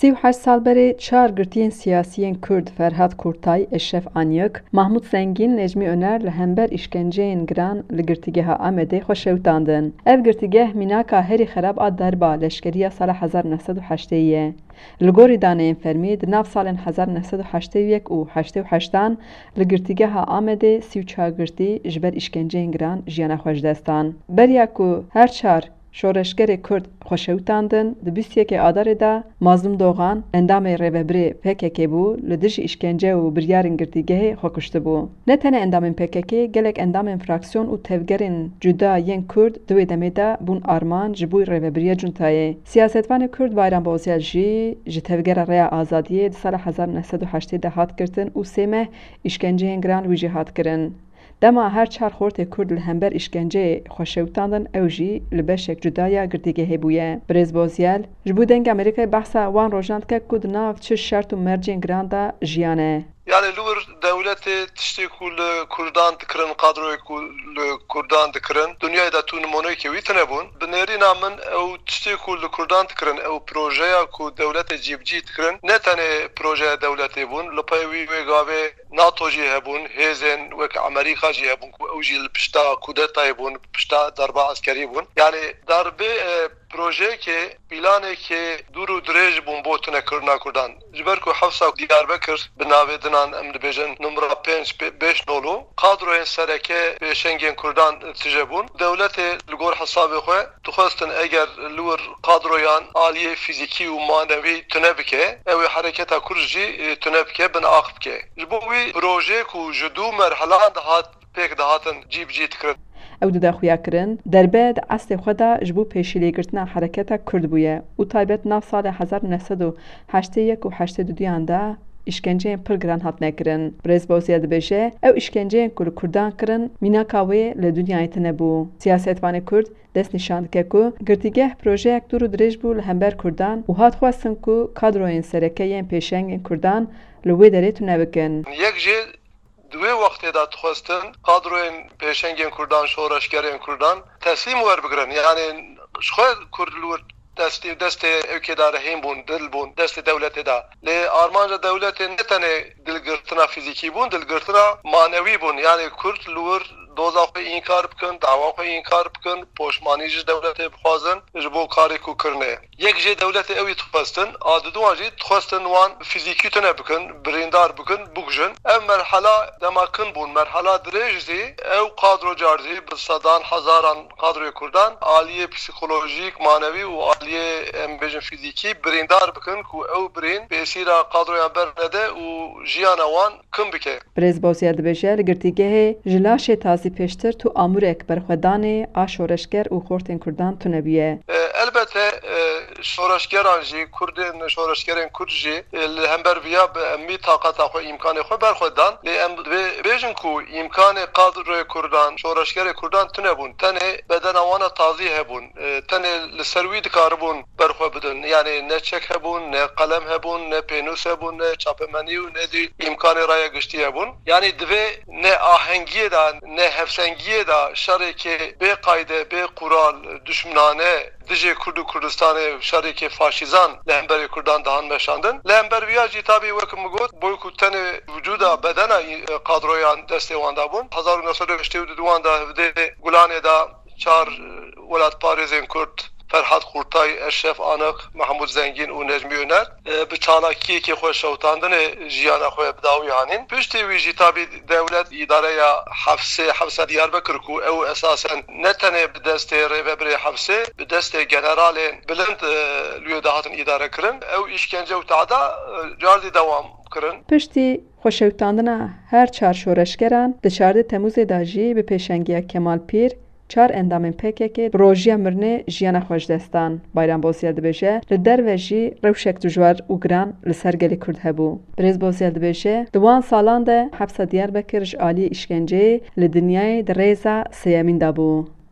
38 سال بری 4 گرتین سیاسیین کرد فرهاد کورتای، اشرف آنیک، محمود زنگین، نجمی önər لهمبر işkenceyin گران لگرتیگه آمده خوشوتاندن. ev گرتیگه میناکا هری خراب آد دربا لشکریه سال 1980 لگوری دانه فرمید ناف سال 1981 و 88 لگرتیگه آمده 34 گرتی جبر işkenceyin گران جیانا خوش دستان. بریا کو هر چار شورشگر کرد خوشوتاندن دبیسیه که آداره دا مازلوم دوغان اندام ریببری PKK بو لدرج işkence و بریارن گرتیگه خوکشته بو. نه تنه اندام PKK گلک اندام فراکسیون و تفگرین جدا ین کرد دوی دمه دا بون آرمان جبوی ریببری جنتایه. سیاستوان کرد بایران بازیال جی تفگر ریا آزادیه د سال 1980 هات کرتن و سیمه işkence گران ویجی هات کرن. دما هر چار خورت کرد لهمبر işkence خوشوتاندن او جی لبشک جدایا گرتیگه هبویه. برز بازیال جبو دنگ امریکای بحثا وان روشاند که کد ناف چه شرط و مرجین گران دا جیانه. Yani lur devleti tiştê ku li Kurdan dikirin kadroyê ku li Kurdan dikirin dünyayê da tu numuneykê wî tune bûn bi nêrîna min ew tiştê ku li Kurdan dikirin ew projeya ku dewletê cîbicî dikirin ne tenê projeya dewletê bûn li pey wî wê gavê NATO jî hebûn hêzên wek Amerîka jî hebûn ku ew jî li pişta kudetayê bûn pişta derba askerî bûn yani darbê projeyekê planekê dûr û dirêj bûn bo tune kirina Kurdan ji ber ku hewsa Diyarbekir bi navê dinan em dibêjin numara 5 nolu kadroyên sereke pêşengên Kurdan tije bûn dewletê li gor hesabê xwe dixwestin eger li wir kadroyan aliyê fîzîkî û manevî tune bike ew ê hereketa Kurd jî tune bike bin aq bike ji bo wî projê ku ji dû merhelan dihat pêk dihatin cîbicî dikirin او دو دخویا کرن دربه د اصل خدا جبو پیشیلی گرتنا حرکتا کرد بویه و تایبت ناف سال 1981 و 82 دا işkenceyen pir giran hat nekirin. Brez boziyad beje ew işkenceyen ku Kurdan kirin mînaka wê li dunyayê tune bû. Siyasetvanê Kurd dest nîşan dike ku girtîgeh projeyek dûr û dirêj bû li hember Kurdan û hat xwestin ku kadroyên serekeyên pêşengên Kurdan li wê derê tune bikin. Yek jê دوی وقتی دا تخواستن قادروین پیشنگین کردان شورشگرین کردان تسلیم ور بگرن یعنی شخواه کردلور دست اوکیدار هیم بون دل بون دست دولت دا لی آرمانجا دولت نتنه دلگرتنا فیزیکی بون دلگرتنا مانوی بون یعنی کرد لور دوزا خو انکار بکن دعوا خو انکار بکن پوشمانی ج دولت بخوازن جبو کاری کو کرنه یک ج دولت اوی تخواستن عاددو اجی تخواستن وان فیزیکی تنه بکن بریندار بکن بوجن ام مرحله دماکن بون مرحله درجزی او قادرو جارزی به صدان هزاران قادر کردان عالیه پسیکولوژیک مانوی و عالیه ام بجن فیزیکی بریندار بکن کو او برین بسیرا قادرو برنده و جیانا وان کم بکه برز بوسیاد بشر گرتیگه جلاشه زی پیشتر تو امورک برخودانه آشورشگر و خورتین کردان تو نبیه. البته شورشگران جی کردین شورشگرین کرد جی همبر بیا می طاقت خو امکان خو برخودان لی ام بیجن کو امکان قادر کردان شورشگر کردان تو نبون تنه بدن وانا تازی هبون تنه لسروی دکاربون برخو بدن یعنی نه چک هبون نه قلم هبون نه پینوس هبون نه چاپمنی و نه دی امکان رای گشتی هبون یعنی دوی نه آهنگی دان نه هفسنگیه دا شری که به قاعده به قرال دشمنانه دیجی کرد و کردستان شری که فاشیزان لهمبر کردان دهان مشاندن لهمبر ویاجی تابی وکم گفت بوی کتن وجودا بدن قادرویان دسته واندا بون 1982 دا گلانه دا 4 ولایت پاریزین کرد فرهاد کورتای، اشرف آنک، محمود زنگین و نجمی önər به چالاکی که خوش شوتاندن جیانا خوی بداوی هانین پشتی ویجی تابی دولت اداره یا حفصه دیاربکر کو او اساسا نتنه به دست ریببری حفصه به دست جنرال بلند لیو دهاتن اداره کرن او işkence و تعدا جاردی دوام کرن پشتی خوشوتاندن هر چهار شورشگران د 14 تموز داجی به پیشنگی کمال پیر 4 اندامên PKK rojiya mirnê jiyana xweşdestan Bayram Bosya dibêje li derve jî rewşek dijwar û giran li ser gelê Kurd hebû. Birêz Bosya dibêje di wan salan de hepsa Diyarbekir ji aliyê îşkenceyê li dinyayê di rêza sêyemîn de bû.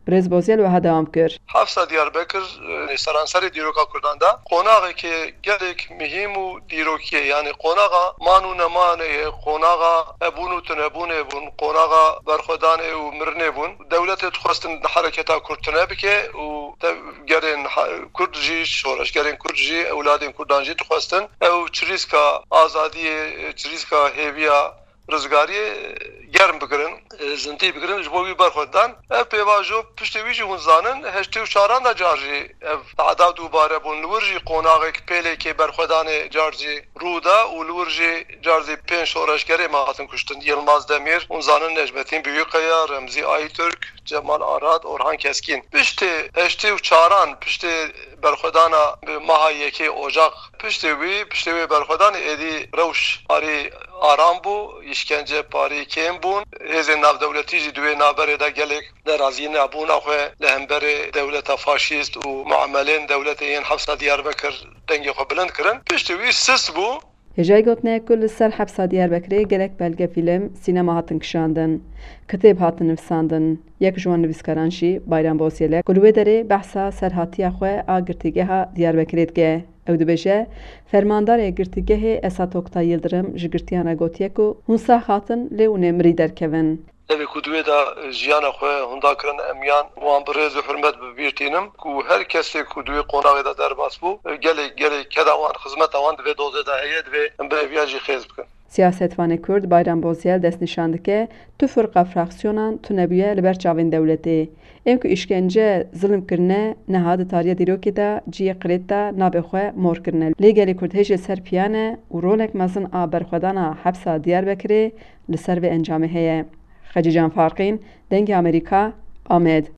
Rêzboziyel wiha dewam kir. Hevsa Diyarbekir seranseri dîroka Kurdan da qonaqekê gelek mihîm û dîrokiye yani qonağa man û nemanê ye, qonağa hebûn û tunebûnê bûn, qonağa berxwedanê û mirinê bûn. Dewletê dixwestin hereketa Kurd tune bike û gerên Kurd jî şoreşgerên Kurd jî ewladên Kurdan jî dixwestin ew çirîska azadiyê, çirîska hêviya rizgariyê germ bikirin, zintî bikirin ji bo wî berxwedan. Ev pêvajo piştî wî jî hûn zanin heştê û çaran da car jî ev teada dûbare bûn. Li wir jî qonaqek pêlekê berxwedanê car jî rûda û li wir jî car jî 5 şoreşgerê me hatin kuştin. Yılmaz Demir, hûn zanin Necmetîn Büyükaya, Remzî Aytürk, Cemal Arad, Orhan Keskin. Piştî heştê û çaran piştî berxwedana meha yekê Ocak piştî wê berxwedanê êdî rewş arî aram bû, îşkence parî kêm bûn. Hêzên navdewletî jî di wê naberê de gelek nerazî nebûna xwe li hemberê dewleta faşîst û muamelên dewletê yên Hevsa Diyarbekir dengê xwe bilind kirin. Piştî wî sis bû. Hêjayî gotinê ku li ser Hevsa Diyarbekirê gelek belge fîlm, sînema hatin kişandin, kitêb hatin nivîsandin. Yek ji wan nivîskaran jî Bayram Bozyelek ku li wê derê behsa serhatiya xwe a girtîgeha Diyarbekirê dike. Ew dibêje fermandarê girtîgehê Esat Oktay Yıldırım ji girtiyana gotiye ku hûn sah hatin lê û nêmirî derkevin. Evê ku divê de jiyana xwe hûnda kirin emyan wan bi rêz û hurmet bibîrtînim ku her kesê ku divê qonaqê de derbas bû gelek keda wan xizmeta wan divê dozê de heye divê em bi eviya jî xêz bikin. Siyasetvanê Kurd Bayram Bozyel destnîşan dike tu firqa fraksyonan tunebûye li ber çavên dewletê. Em ku îşkence zilim kirine niha di tariya dîrokê de ciyê qirêt de navê xwe mor kirine. Lê gelê Kurd hêjê ser piyane û rolek mezin a berxwedana Hevsa Diyarbekirê li ser vê encamê heye. Xecî Can Farqîn, Dengê Amerîka, Amed.